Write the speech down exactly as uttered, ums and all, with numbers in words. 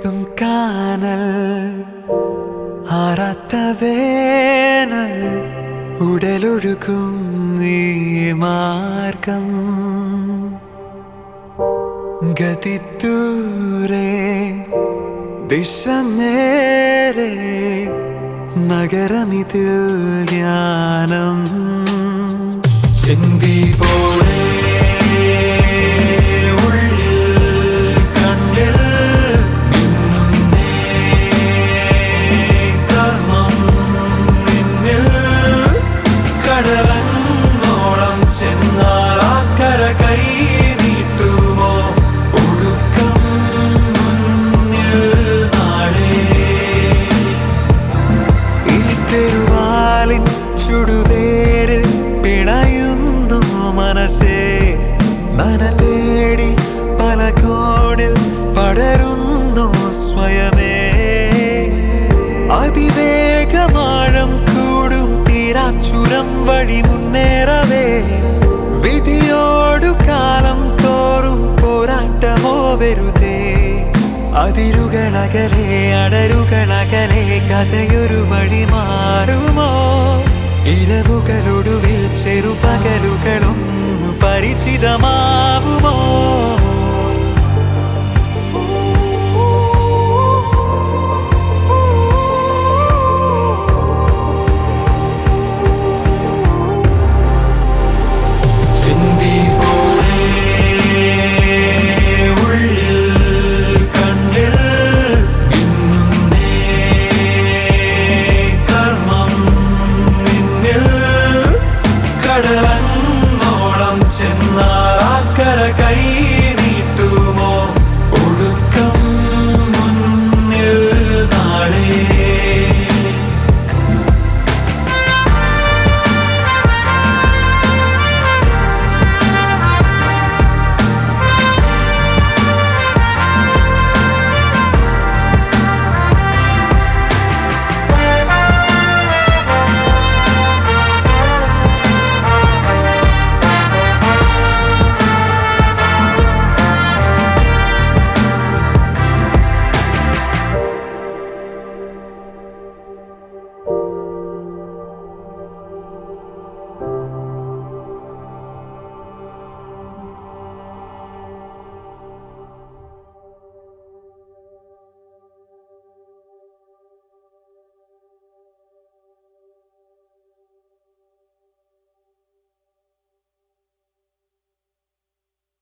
കൊളുത്തും കാനൽ ആറാത്ത വേനൽ ഉടലൊഴുകും ഈ മാർഗം ഗതിദൂരെ ദിശ നേരെ നഗരമിതിൽ ജ്ഞാനം ചിന്തി പോലെ ചുടുവേരിൽ പിണയുന്നു മനസ്സേ മന തേടി പല കോണിൽ പടരുന്നു സ്വയമേ അതിവേഗമാഴം കൂടും തീരാച്ചുരം വഴി മുന്നേറവേ വിധിയോടു കാലം തോറും പോരാട്ടമോ വെറുതെ അതിരുകളകലെ അടരുകളകലെ കഥയൊരു വഴി മാറുമോ ഇരവുകളൊടുവിൽ ചെറുപകലുകളൊന്നു പരിചിതമാവുമോ